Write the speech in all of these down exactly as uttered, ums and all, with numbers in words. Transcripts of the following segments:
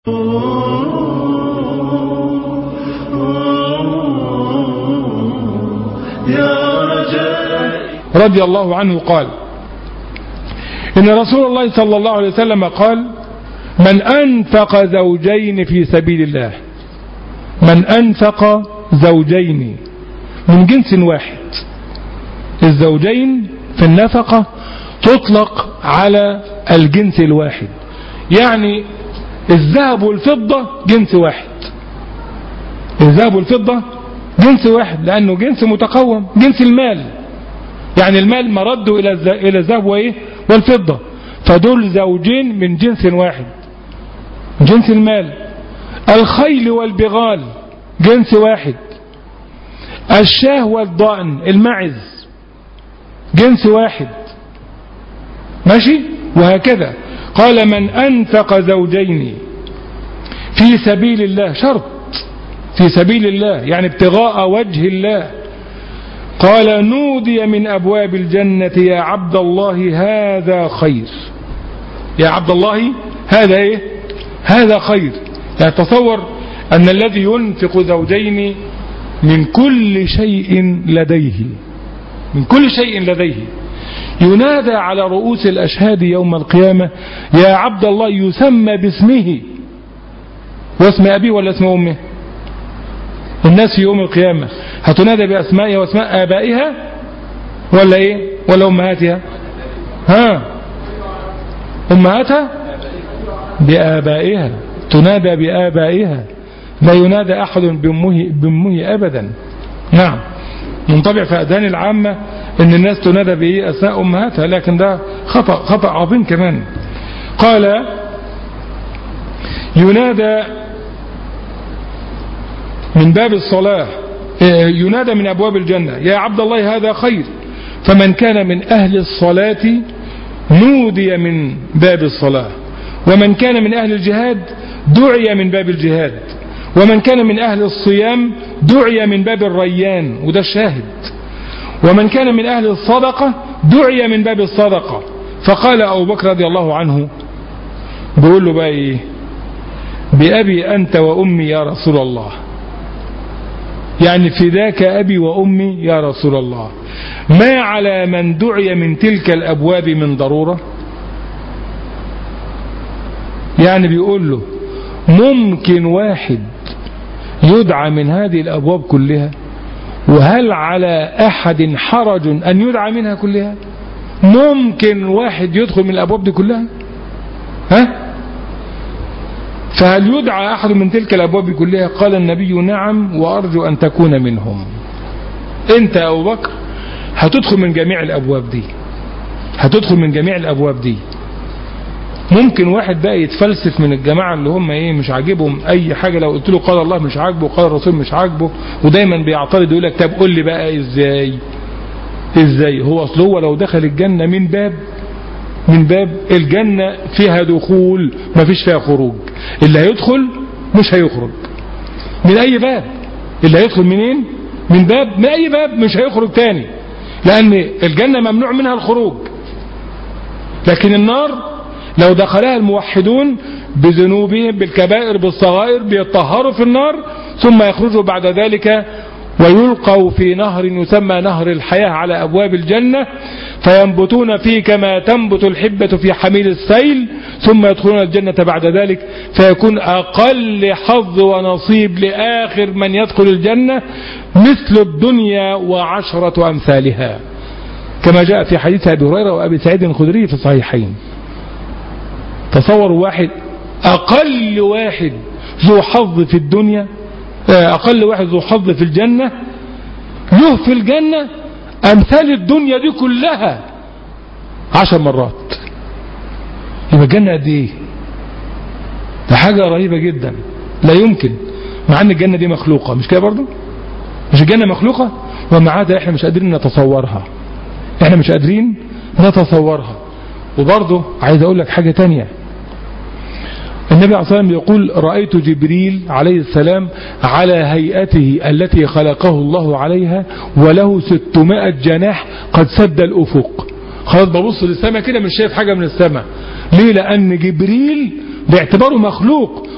رضي الله عنه قال إن رسول الله صلى الله عليه وسلم قال: من أنفق زوجين في سبيل الله، من أنفق زوجين من جنس واحد. الزوجين في النفقة تطلق على الجنس الواحد، يعني الذهب والفضة جنس واحد، الذهب والفضة جنس واحد لأنه جنس متقوم، جنس المال، يعني المال مرده إلى الذهب وإيه والفضة، فدول زوجين من جنس واحد، جنس المال. الخيل والبغال جنس واحد، الشاه والضأن المعز جنس واحد، ماشي، وهكذا. قال: من أنفق زوجين في سبيل الله، شرط في سبيل الله يعني ابتغاء وجه الله. قال: نودي من أبواب الجنة يا عبد الله هذا خير، يا عبد الله هذا إيه؟ هذا خير. يعني تصور أن الذي ينفق زوجين من كل شيء لديه، من كل شيء لديه، ينادى على رؤوس الأشهاد يوم القيامة: يا عبد الله، يسمى باسمه واسم أبيه ولا اسم أمه؟ الناس في يوم القيامة هتنادى بأسمائها واسماء آبائها ولا إيه؟ ولا أمهاتها؟ ها، أمهاتها بآبائها، تنادى بآبائها، لا ينادى أحد بأمه, بأمه أبدا. نعم، منطبع في أذهان العامة ان الناس تنادى بإيه؟ أسماء أمهاتها، لكن ده خطأ خطأ عظيم كمان. قال: ينادى من باب الصلاة، ينادى من أبواب الجنة: يا عبد الله هذا خير. فمن كان من أهل الصلاة نودي من باب الصلاة، ومن كان من أهل الجهاد دعي من باب الجهاد، ومن كان من أهل الصيام دعي من باب الريان، وده الشاهد، ومن كان من أهل الصدقة دعي من باب الصدقة. فقال أبو بكر رضي الله عنه، بيقول له بقى إيه؟ بأبي أنت وأمي يا رسول الله، يعني فداك أبي وأمي يا رسول الله، ما على من دعي من تلك الأبواب من ضرورة؟ يعني بيقول له ممكن واحد يدعى من هذه الأبواب كلها، وهل على أحد حرج أن يدعى منها كلها؟ ممكن واحد يدخل من الأبواب دي كلها؟ ها؟ فهل يدعى أحد من تلك الأبواب كلها؟ قال النبي: نعم، وأرجو أن تكون منهم. أنت يا أبو بكر هتدخل من جميع الأبواب دي، هتدخل من جميع الأبواب دي. ممكن واحد بقى يتفلسف من الجماعة اللي هم ايه مش عاجبهم اي حاجة، لو قلت له قال الله مش عاجبه وقال الرسول مش عاجبه، ودايما بيعترض يقول لك: طب قول لي بقى ازاي ازاي هو اصل هو لو دخل الجنة من باب من باب الجنة فيها دخول ما فيش فيها خروج، اللي هيدخل مش هيخرج من اي باب، اللي هيدخل منين؟ من باب، من اي باب مش هيخرج تاني، لان الجنة ممنوع منها الخروج. لكن النار لو دخلها الموحدون بذنوبهم بالكبائر بالصغائر بيطهروا في النار، ثم يخرجوا بعد ذلك ويلقوا في نهر يسمى نهر الحياة على أبواب الجنة، فينبتون فيه كما تنبت الحبة في حميل السيل، ثم يدخلون الجنة بعد ذلك، فيكون أقل حظ ونصيب لآخر من يدخل الجنة مثل الدنيا وعشرة أمثالها، كما جاء في حديث أبي هريرة وأبي سعيد الخدري في الصحيحين. تصوروا واحد أقل واحد ذو حظ في الدنيا، أقل واحد ذو حظ في الجنة، له في الجنة أمثال الدنيا دي كلها عشر مرات. يبقى الجنة قد إيه؟ ده حاجة رهيبة جدا، لا يمكن، مع أن الجنة دي مخلوقة، مش كده برضو؟ مش الجنة مخلوقة؟ ومع هذا إحنا مش قادرين نتصورها، إحنا مش قادرين نتصورها. وبرضه عايز أقول لك حاجة تانية. النبي عليه الصلاة والسلام يقول: رأيت جبريل عليه السلام على هيئته التي خلقه الله عليها وله ستمائة جناح قد سد الأفق. خلاص ببص للسماء كده مش شايف حاجة من السماء. ليه؟ لأن جبريل باعتباره مخلوق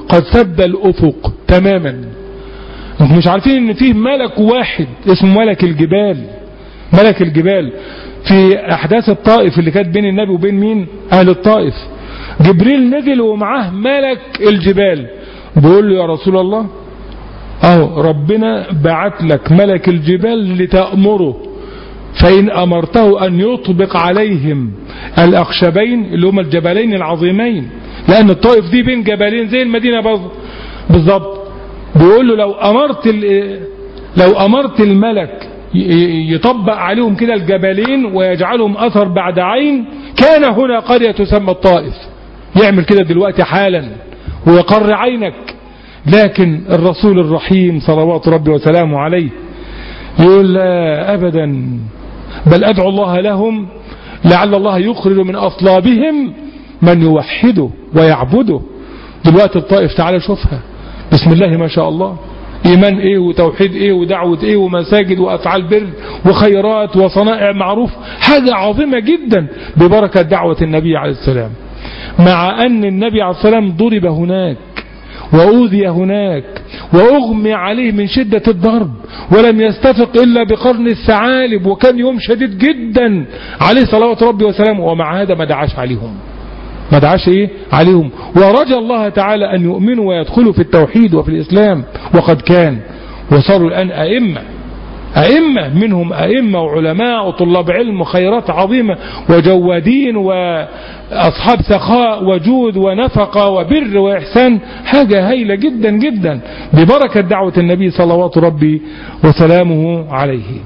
قد سد الأفق تماما. انتم مش عارفين ان فيه ملك واحد اسمه ملك الجبال، ملك الجبال في احداث الطائف اللي كانت بين النبي وبين مين؟ اهل الطائف. جبريل نزل ومعاه ملك الجبال بيقول له يا رسول الله اهو ربنا بعت لك ملك الجبال لتأمره، فإن أمرته أن يطبق عليهم الأخشبين اللي هما الجبلين العظيمين، لأن الطائف دي بين جبلين زي المدينة بالضبط. بيقول له لو أمرت لو أمرت الملك يطبق عليهم كده الجبلين ويجعلهم أثر بعد عين، كان هنا قرية تسمى الطائف. يعمل كده دلوقتي حالا ويقر عينك. لكن الرسول الرحيم صلوات ربي وسلامه عليه يقول لا أبدا، بل أدعو الله لهم لعل الله يخرج من أصلابهم من يوحده ويعبده. دلوقتي الطائف تعالى شوفها، بسم الله ما شاء الله، إيمان إيه وتوحيد إيه ودعوة إيه ومساجد وأفعال بر وخيرات وصنائع معروف، حاجة عظيمة جدا ببركة دعوة النبي عليه السلام. مع أن النبي عليه السلام ضرب هناك وأوذي هناك وأغمي عليه من شدة الضرب ولم يستفق إلا بقرن الثعالب، وكان يوم شديد جدا عليه صلوات ربي وسلامه، ومع هذا ما دعاش عليهم، ما دعاش إيه عليهم، ورجى الله تعالى أن يؤمنوا ويدخلوا في التوحيد وفي الإسلام، وقد كان وصاروا الآن أئمة أئمة منهم أئمة وعلماء وطلاب علم وخيرات عظيمة وجوادين وأصحاب سخاء وجود ونفقة وبر وإحسان، حاجة هايلة جدا جدا ببركة دعوة النبي صلوات ربي وسلامه عليه.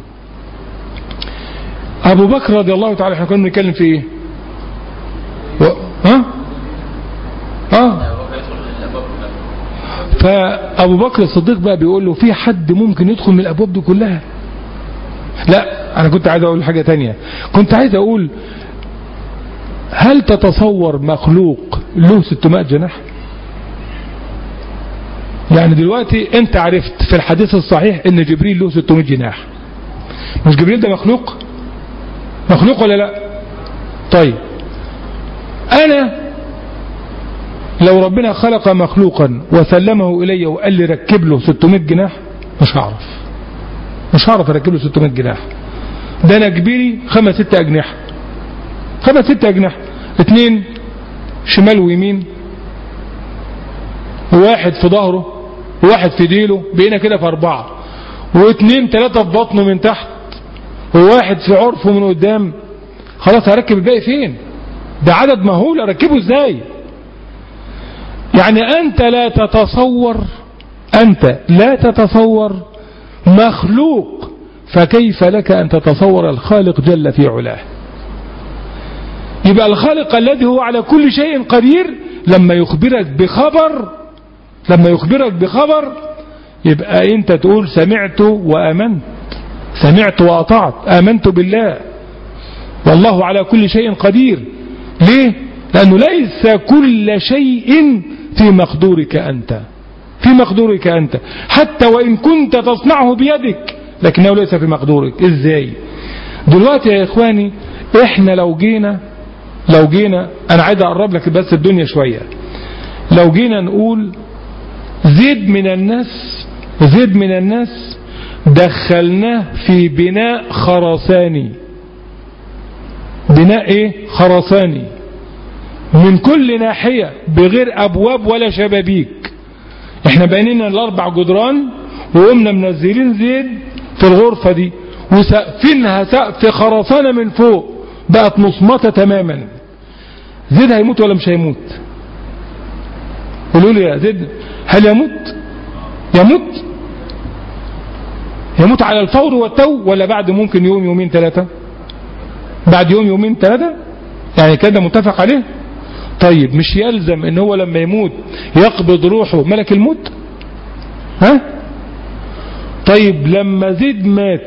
أبو بكر رضي الله تعالى، احنا كنا بنتكلم في إيه؟ و... ها؟ ها؟ فأبو بكر الصديق بقى بيقول له في حد ممكن يدخل من الأبواب دي كلها؟ لا، أنا كنت عايز أقول حاجة تانية، كنت عايز أقول هل تتصور مخلوق له ستمائة جناح؟ يعني دلوقتي أنت عرفت في الحديث الصحيح إن جبريل له ستمائة جناح، مش جبريل ده مخلوق؟ مخلوق ولا لا؟ طيب أنا لو ربنا خلق مخلوقا وسلمه إلي وقال لي ركب له ستمائة جناح، مش هعرف مش هعرف اركب له ستمائة جناح. ده انا جبيلي خمس ست اجنحه خمس ست اجنحه اتنين شمال ويمين، وواحد في ظهره وواحد في ديله، بقينا كده في اربعه، واثنين ثلاثه في بطنه من تحت، وواحد في عرفه من قدام. خلاص هركب الباقي فين؟ ده عدد مهول، اركبه ازاي؟ يعني انت لا تتصور انت لا تتصور مخلوق، فكيف لك أن تتصور الخالق جل في علاه؟ يبقى الخالق الذي هو على كل شيء قدير لما يخبرك بخبر لما يخبرك بخبر يبقى أنت تقول سمعت وآمنت، سمعت وأطعت، آمنت بالله والله على كل شيء قدير. ليه؟ لأنه ليس كل شيء في مقدورك أنت في مقدورك أنت حتى وإن كنت تصنعه بيدك، لكنه ليس في مقدورك. إزاي؟ دلوقتي يا إخواني إحنا لو جينا لو جينا أنا عايز أقرب لك بس الدنيا شوية. لو جينا نقول زيد من الناس زيد من الناس دخلناه في بناء خرساني، بناء إيه؟ خرساني من كل ناحية بغير أبواب ولا شبابيك. احنا بنينا الاربع جدران وقمنا منزلين زيت في الغرفة دي وسقفينها سقف خرسانة من فوق، بقت مصمتة تماما. زيد هيموت ولا مش هيموت؟ قولوا لي يا زيد، هل يموت؟ يموت يموت على الفور والتو، ولا بعد ممكن يوم يومين ثلاثة؟ بعد يوم يومين ثلاثة يعني كده متفق عليه. طيب مش يلزم ان هو لما يموت يقبض روحه ملك الموت؟ ها؟ طيب لما زيد مات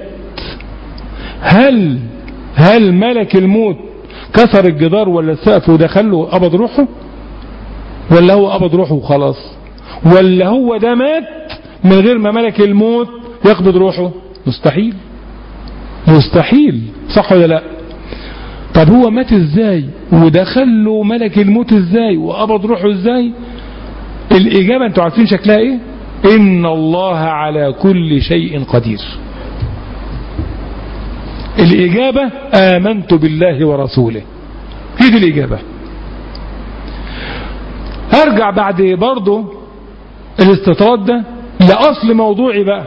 هل هل ملك الموت كسر الجدار ولا السقف ودخل له قبض روحه، ولا هو قبض روحه وخلاص، ولا هو ده مات من غير ما ملك الموت يقبض روحه؟ مستحيل مستحيل، صح ولا لا؟ طب هو مات ازاي ودخل له ملك الموت ازاي وقبض روحه ازاي؟ الإجابة أنتوا عارفين شكلها إيه؟ إن الله على كل شيء قدير. الإجابة آمنت بالله ورسوله، هي دي الإجابة. أرجع بعد برضو الاستطراد ده لأصل موضوعي بقى.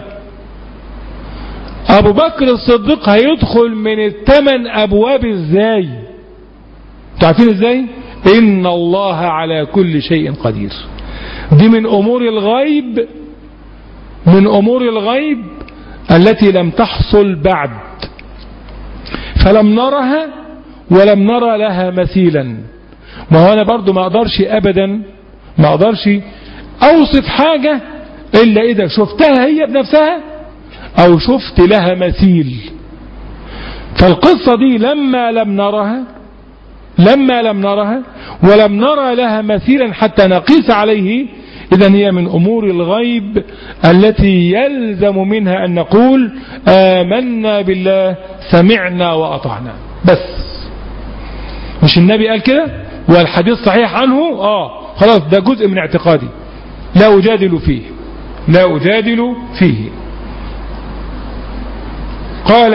أبو بكر الصديق هيدخل من الثمان أبواب إزاي؟ تعرفين إزاي؟ إن الله على كل شيء قدير. دي من أمور الغيب، من أمور الغيب التي لم تحصل بعد، فلم نرها ولم نرى لها مثيلا. ما هو أنا برضو ما أقدرش أبدا، ما أقدرش أوصف حاجة إلا إذا شفتها هي بنفسها أو شفت لها مثيل. فالقصة دي لما لم نرها لما لم نرها ولم نرى لها مثيلا حتى نقيس عليه، إذن هي من أمور الغيب التي يلزم منها أن نقول آمنا بالله سمعنا وأطعنا بس. مش النبي قال كده والحديث صحيح عنه؟ آه خلاص ده جزء من اعتقادي لا أجادل فيه، لا أجادل فيه. قال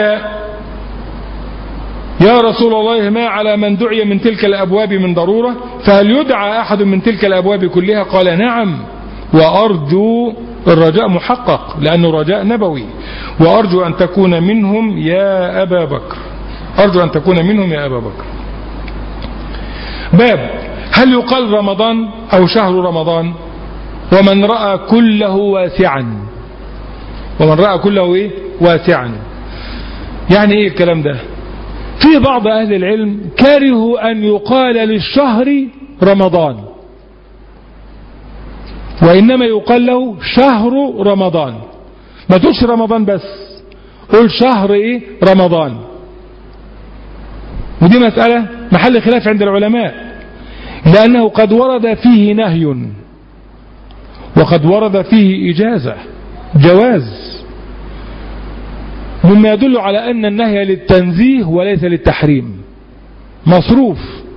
يا رسول الله ما على من دعي من تلك الأبواب من ضرورة، فهل يدعى أحد من تلك الأبواب كلها؟ قال نعم، وأرجو، الرجاء محقق لأنه رجاء نبوي، وأرجو أن تكون منهم يا أبا بكر، أرجو أن تكون منهم يا أبا بكر. باب هل يقال رمضان أو شهر رمضان؟ ومن رأى كله واسعا، ومن رأى كله إيه؟ واسعا. يعني إيه الكلام ده؟ في بعض أهل العلم كرهوا أن يقال للشهر رمضان، وإنما يقال له شهر رمضان. ما تقولش رمضان بس، قول شهر إيه؟ رمضان. ودي مسألة محل خلاف عند العلماء، لأنه قد ورد فيه نهي وقد ورد فيه إجازة، جواز، مما يدل على أن النهي للتنزيه وليس للتحريم، مصروف.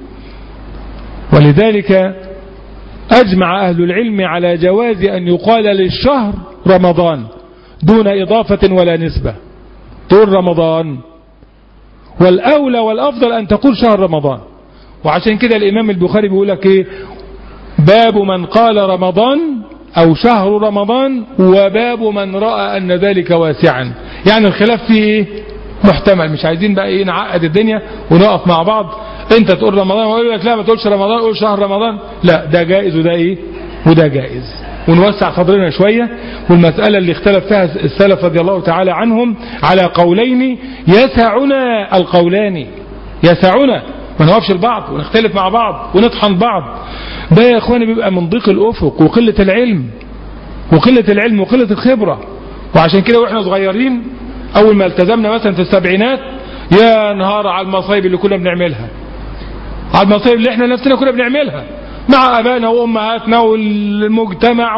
ولذلك أجمع أهل العلم على جواز أن يقال للشهر رمضان دون إضافة ولا نسبة، تقول رمضان، والأولى والأفضل أن تقول شهر رمضان. وعشان كده الإمام البخاري بيقول لك إيه؟ باب من قال رمضان أو شهر رمضان، وباب من رأى أن ذلك واسعا. يعني الخلاف فيه إيه؟ محتمل، مش عايزين بقى إيه نعقد الدنيا ونقف مع بعض أنت تقول رمضان وأقول لك لا ما تقولش رمضان، قول شهر رمضان. لا، ده جائز وده إيه وده جائز، ونوسع صدرنا شوية. والمسألة اللي اختلف فيها السلف رضي الله تعالى عنهم على قولين يسعنا القولان، يسعنا، ما نوقفش البعض ونختلف مع بعض ونطحن بعض. ده يا اخواني بيبقى من ضيق الافق وقلة العلم وقلة العلم وقلة الخبرة. وعشان كده واحنا صغيرين اول ما التزمنا مثلا في السبعينات، يا نهار على المصايب اللي كنا بنعملها، على المصايب اللي احنا نفسنا كنا بنعملها مع ابائنا وامهاتنا والمجتمع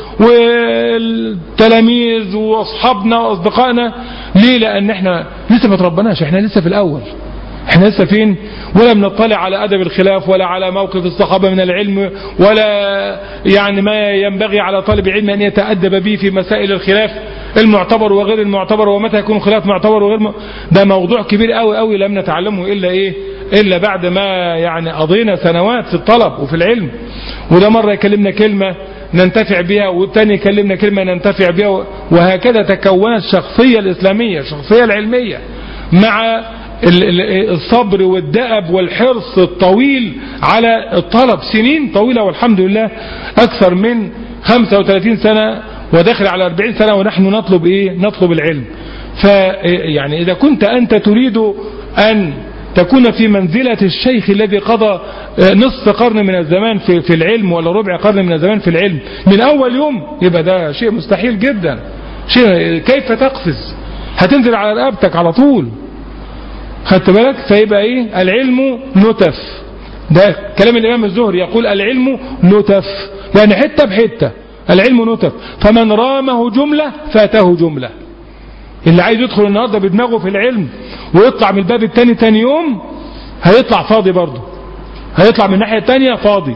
والتلاميذ واصحابنا واصدقائنا. ليه؟ لان احنا لسه ما تربناش، احنا لسه في الاول، احنا لسه فين؟ ولا بنطلع على أدب الخلاف ولا على موقف الصحابة من العلم، ولا يعني ما ينبغي على طالب علم أن يتأدب به في مسائل الخلاف المعتبر وغير المعتبر، ومتى يكون خلاف معتبر وغير م... ده موضوع كبير قوي قوي لم نتعلمه إلا إيه إلا بعد ما يعني قضينا سنوات في الطلب وفي العلم. وده مرة يكلمنا كلمة ننتفع بها، والتاني يكلمنا كلمة ننتفع بها، وهكذا تكونت الشخصية الإسلامية، الشخصية العلمية، مع الصبر والدأب والحرص الطويل على الطلب، سنين طويلة والحمد لله أكثر من خمسة وثلاثين سنة وداخل على أربعين سنة ونحن نطلب إيه؟ نطلب العلم. فيعني إذا كنت أنت تريد أن تكون في منزلة الشيخ الذي قضى نصف قرن من الزمان في, في العلم، ولا ربع قرن من الزمان في العلم من أول يوم، يبقى ده شيء مستحيل جدا. شيء كيف تقفز؟ هتنزل على رقبتك على طول، خدت بالك؟ فيبقى ايه؟ العلم نتف. ده كلام الامام الزهري، يقول العلم نتف، يعني حتة بحتة العلم نتف، فمن رامه جملة فاته جملة. اللي عايز يدخل النهاردة بدماغه في العلم ويطلع من الباب التاني تاني يوم هيطلع فاضي برضه، هيطلع من الناحية التانية فاضي.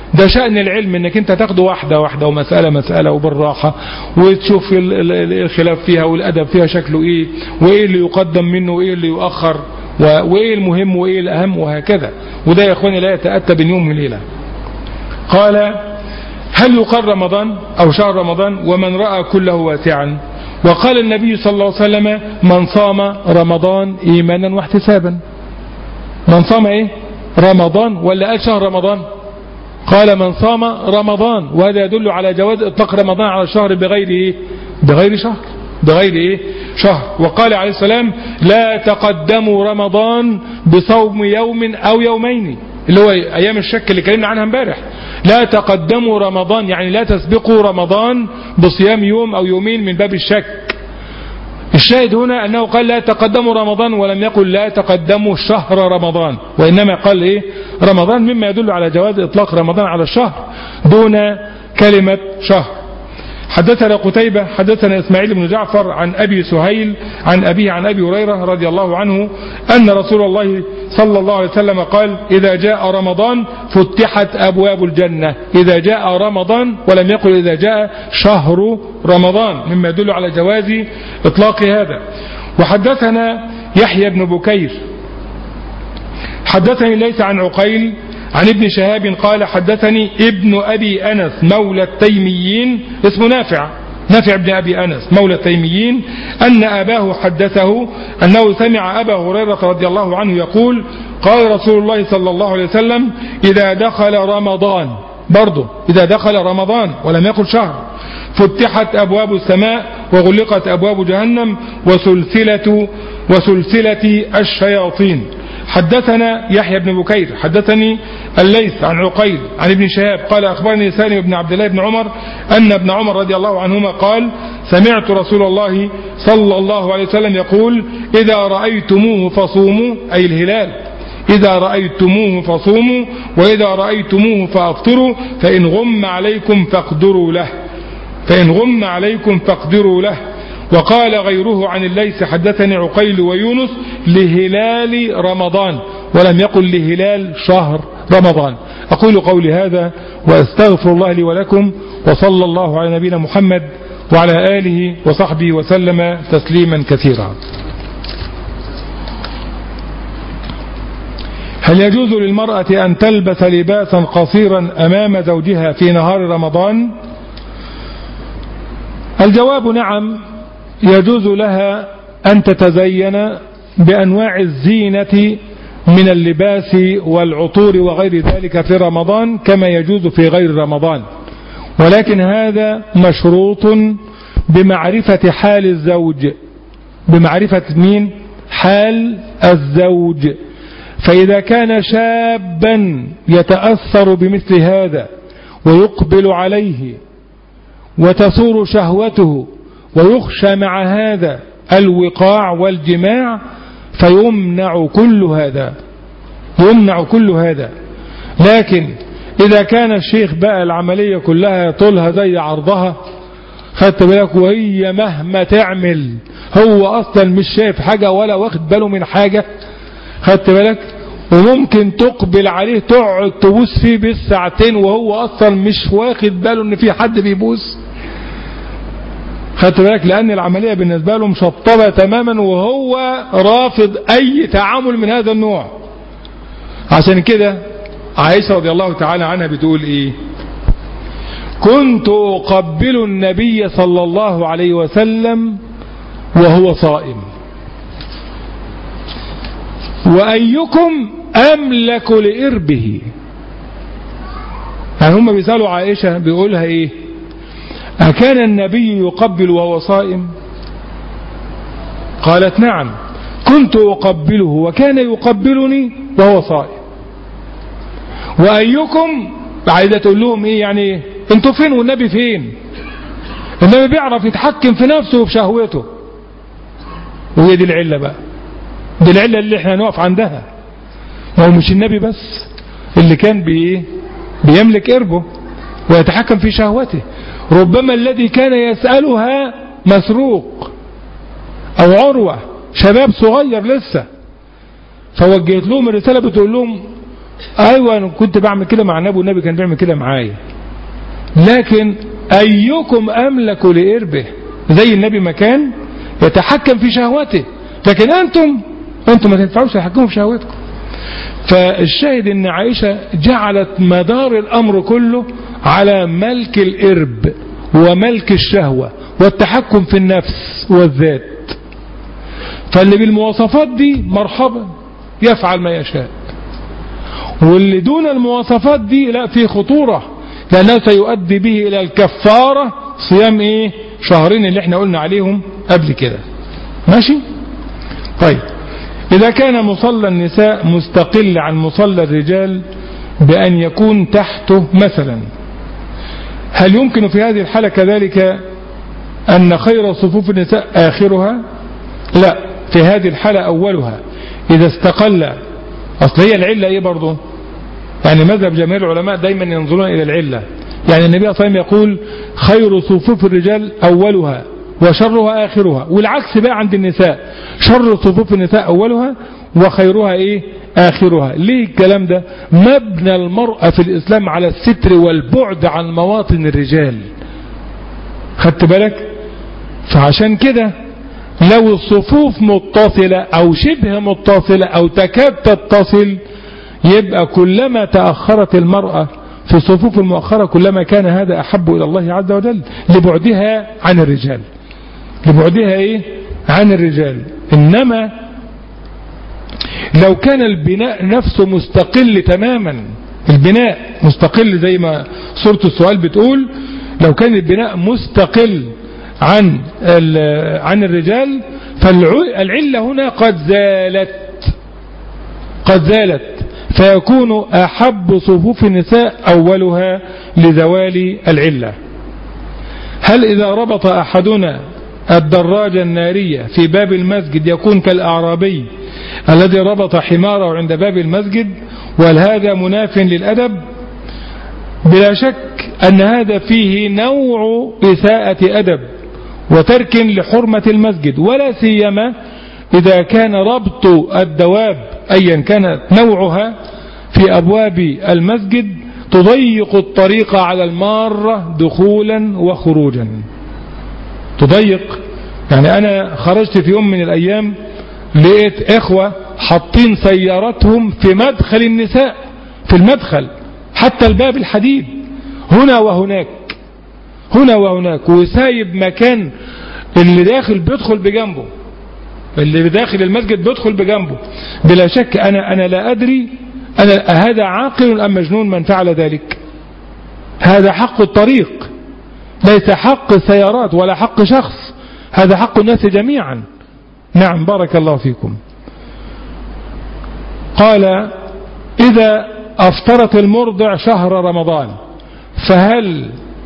ده شأن العلم انك انت تاخده واحدة واحدة ومسألة مسألة وبالراحة وتشوف الخلاف فيها والأدب فيها شكله ايه وايه اللي يقدم منه وايه اللي يؤخر وايه المهم وايه الأهم وهكذا. وده يا اخواني لا يتأتى بين يوم وليلة. قال هل يقال رمضان أو شهر رمضان ومن رأى كله واسعا؟ وقال النبي صلى الله عليه وسلم من صام رمضان إيمانا واحتسابا. من صام ايه رمضان ولا قال شهر رمضان؟ قال من صام رمضان، وهذا يدل على جواز اطلاق رمضان على الشهر بغير ايه بغير شهر بغير ايه شهر. وقال عليه السلام لا تقدموا رمضان بصوم يوم او يومين، اللي هو ايام الشك اللي كلمنا عنها امبارح. لا تقدموا رمضان يعني لا تسبقوا رمضان بصيام يوم او يومين من باب الشك. الشاهد هنا أنه قال لا تقدموا رمضان ولم يقل لا تقدموا شهر رمضان، وإنما قال إيه رمضان، مما يدل على جواز إطلاق رمضان على الشهر دون كلمة شهر. حدثنا قتيبة حدثنا إسماعيل بن جعفر عن أبي سهيل عن أبيه عن أبي هريرة رضي الله عنه أن رسول الله صلى الله عليه وسلم قال إذا جاء رمضان فتحت أبواب الجنة. إذا جاء رمضان ولم يقل إذا جاء شهر رمضان، مما يدل على جواز إطلاق هذا. وحدثنا يحيى بن بكير حدثني ليس عن عقيل عن ابن شهاب قال حدثني ابن أبي أنس مولى التيميين اسمه نافع نافع ابن أبي أنس مولى التيميين أن أباه حدثه أنه سمع أبا هريرة رضي الله عنه يقول قال رسول الله صلى الله عليه وسلم إذا دخل رمضان، برضه إذا دخل رمضان ولم يقل شهر، فتحت أبواب السماء وغلقت أبواب جهنم وسلسلة وسلسلة الشياطين. حدثنا يحيى بن بكير حدثني الليث عن عقيل عن ابن شهاب قال أخبرني سالم بن عبد الله بن عمر أن ابن عمر رضي الله عنهما قال سمعت رسول الله صلى الله عليه وسلم يقول إذا رأيتموه فصوموا، أي الهلال، إذا رأيتموه فصوموا وإذا رأيتموه فأفطروا فإن غم عليكم فاقدروا له فإن غم عليكم فاقدروا له. وقال غيره عن الليث حدثني عقيل ويونس لهلال رمضان ولم يقل لهلال شهر رمضان. أقول قولي هذا وأستغفر الله لي ولكم، وصلى الله على نبينا محمد وعلى آله وصحبه وسلم تسليما كثيرا. هل يجوز للمرأة أن تلبس لباسا قصيرا أمام زوجها في نهار رمضان؟ الجواب نعم، يجوز لها أن تتزين بأنواع الزينة من اللباس والعطور وغير ذلك في رمضان كما يجوز في غير رمضان، ولكن هذا مشروط بمعرفة حال الزوج، بمعرفة مين؟ حال الزوج. فإذا كان شابا يتأثر بمثل هذا ويقبل عليه وتصور شهوته ويخشى مع هذا الوقاع والجماع فيمنع كل هذا يمنع كل هذا. لكن إذا كان الشيخ بقى العملية كلها طولها زي عرضها، خدت بالك، وهي مهما تعمل هو أصلا مش شايف حاجة ولا واخد باله من حاجة، خدت بالك، وممكن تقبل عليه تقعد تبوس فيه بالساعتين وهو أصلا مش واخد باله ان في حد بيبوس، خدت بالك، لأن العملية بالنسبة له مشطبة تماما وهو رافض أي تعامل من هذا النوع. عشان كده عائشة رضي الله تعالى عنها بتقول إيه؟ كنت أقبل النبي صلى الله عليه وسلم وهو صائم، وأيكم أملك لإربه. يعني هم بيسألوا عائشة بيقولها إيه؟ أكان النبي يقبل وهو صائم؟ قالت نعم، كنت أقبله وكان يقبلني وهو صائم. وأيكم عايزة تقول لهم إيه؟ يعني انتوا فين والنبي فين؟ النبي بيعرف يتحكم في نفسه وبشهوته، وهي دي العلة بقى، دي العلة اللي احنا نقف عندها. هو مش النبي بس اللي كان بي بيملك إربه ويتحكم في شهوته، ربما الذي كان يسألها مسروق أو عروة، شباب صغير لسه، فوجهت لهم الرسالة بتقول لهم ايوه انا كنت بعمل كده مع النبي والنبي كان بيعمل كده معايا، لكن ايكم املك لاربه، زي النبي ما كان يتحكم في شهوته، لكن انتم انتم ما تنفعوش تتحكموا في شهوتكم. فالشاهد ان عائشة جعلت مدار الامر كله على ملك الارب وملك الشهوة والتحكم في النفس والذات. فاللي بالمواصفات دي مرحبا يفعل ما يشاء، واللي دون المواصفات دي لا، في خطورة، لأنه سيؤدي به إلى الكفارة صيام إيه شهرين اللي احنا قلنا عليهم قبل كده. ماشي. طيب إذا كان مصلى النساء مستقل عن مصلى الرجال بأن يكون تحته مثلا، هل يمكن في هذه الحالة كذلك أن خير صفوف النساء آخرها؟ لا، في هذه الحالة أولها إذا استقل. أصل هي العلة إيه برضو؟ يعني مذهب جميع العلماء دايما ينظرون إلى العلة. يعني النبي صلى الله عليه وسلم يقول خير صفوف الرجال أولها وشرها آخرها، والعكس بقى عند النساء، شر صفوف النساء أولها وخيرها إيه آخرها. ليه الكلام ده؟ مبنى المرأة في الإسلام على الستر والبعد عن مواطن الرجال، خدت بالك؟ فعشان كده لو الصفوف متصلة أو شبه متصلة أو تكاد تتصل، يبقى كلما تأخرت المرأة في الصفوف المؤخرة كلما كان هذا أحب إلى الله عز وجل لبعدها عن الرجال، لبعدها إيه عن الرجال. إنما لو كان البناء نفسه مستقل تماما، البناء مستقل زي ما صورة السؤال بتقول، لو كان البناء مستقل عن عن الرجال فالعلة هنا قد زالت قد زالت فيكون أحب صفوف النساء أولها لزوال العلة. هل إذا ربط أحدنا الدراجة النارية في باب المسجد يكون كالأعرابي الذي ربط حماره عند باب المسجد؟ وهل هذا مناف للأدب؟ بلا شك أن هذا فيه نوع إساءة أدب وترك لحرمة المسجد، ولا سيما إذا كان ربط الدواب أيا كانت نوعها في أبواب المسجد تضيق الطريق على المارة دخولا وخروجا، تضيق. يعني أنا خرجت في يوم من الأيام لقيت إخوة حاطين سيارتهم في مدخل النساء، في المدخل حتى الباب الحديد هنا وهناك هنا وهناك، وسايب مكان اللي داخل بيدخل بجنبه، اللي داخل المسجد بيدخل بجنبه. بلا شك أنا أنا لا أدري أنا هذا عاقل أم مجنون من فعل ذلك. هذا حق الطريق، ليس حق السيارات ولا حق شخص، هذا حق الناس جميعا. نعم بارك الله فيكم. قال إذا أفطرت المرضع شهر رمضان فهل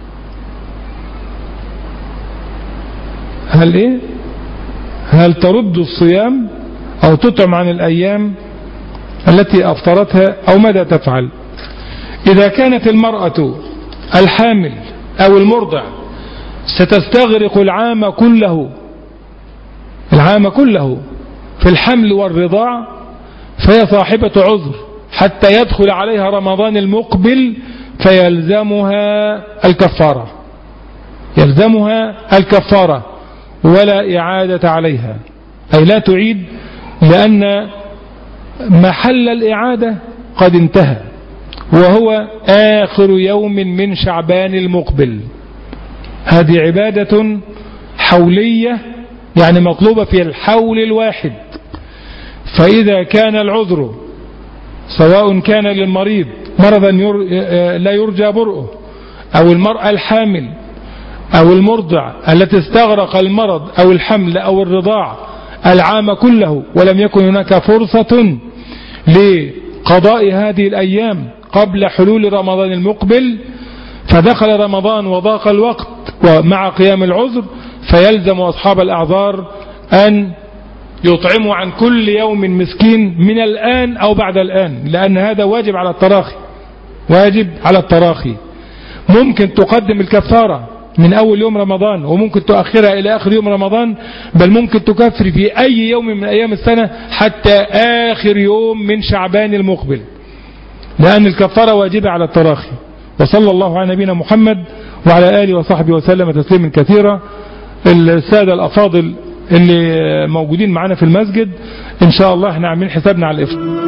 هل إيه هل ترد الصيام أو تطعم عن الأيام التي أفطرتها أو ماذا تفعل؟ إذا كانت المرأة الحامل أو المرضع ستستغرق العام كله العام كله في الحمل والرضاع فهي صاحبة عذر حتى يدخل عليها رمضان المقبل فيلزمها الكفارة يلزمها الكفارة ولا إعادة عليها، أي لا تعيد، لأن محل الإعادة قد انتهى وهو آخر يوم من شعبان المقبل. هذه عبادة حولية يعني مطلوبة في الحول الواحد. فإذا كان العذر سواء كان للمريض مرضا لا يرجى برؤه أو المرأة الحامل أو المرضع التي استغرق المرض أو الحمل أو الرضاع العام كله ولم يكن هناك فرصة لقضاء هذه الأيام قبل حلول رمضان المقبل، فدخل رمضان وضاق الوقت ومع قيام العذر، فيلزم أصحاب الأعذار أن يطعموا عن كل يوم مسكين من الآن أو بعد الآن، لأن هذا واجب على التراخي واجب على التراخي. ممكن تقدم الكفارة من أول يوم رمضان وممكن تؤخرها إلى آخر يوم رمضان، بل ممكن تكفر في أي يوم من أيام السنة حتى آخر يوم من شعبان المقبل. لأن الكفارة واجبة على التراخي. وصلى الله على نبينا محمد وعلى آله وصحبه وسلم تسليما كثيرا. السادة الأفاضل اللي موجودين معنا في المسجد إن شاء الله احنا عاملين حسابنا على الإفطار.